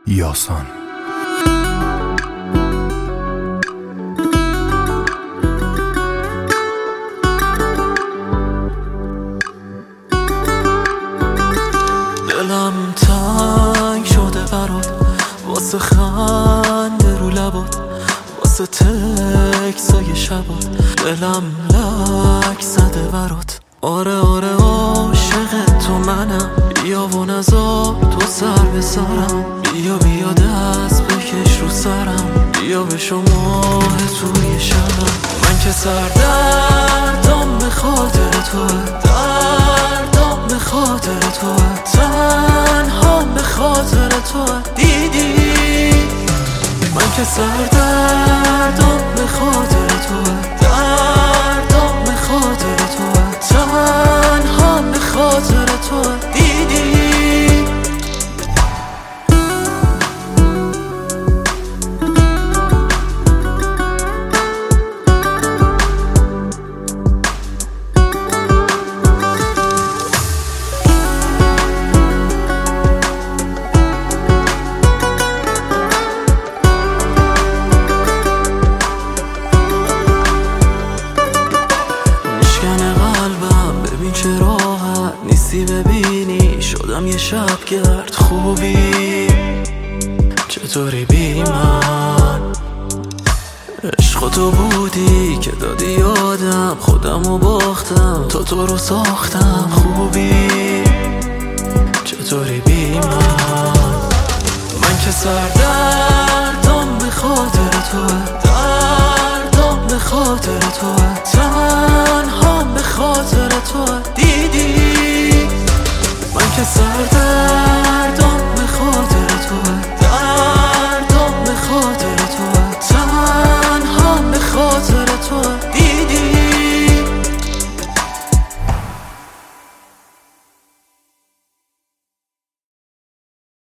یاسان. دلم تنگ شده برات، واسه خنده رو لبات، واسه تکسای شبات. دلم لک زده برات، آره آره عاشق تو منم. بیا و نزار تو سر به سرم، بیا بیا دست بکش رو سرم، بیا به شما توی شبم. من که سردردم به خاطر توه، دردم به خاطر توه، تنهام به خاطر توه. دیدی من که سردردم به خاطر توه، دردم به خاطر توه، تنهام به خاطر توه. دیدی چه راحت نیستی ببینی، شدم یه شبگرد. خوبی چطوری بی من؟ عشق تو بودی که دادی یادم، خودمو باختم تو رو ساختم. خوبی چطوری بی من؟ من که سردم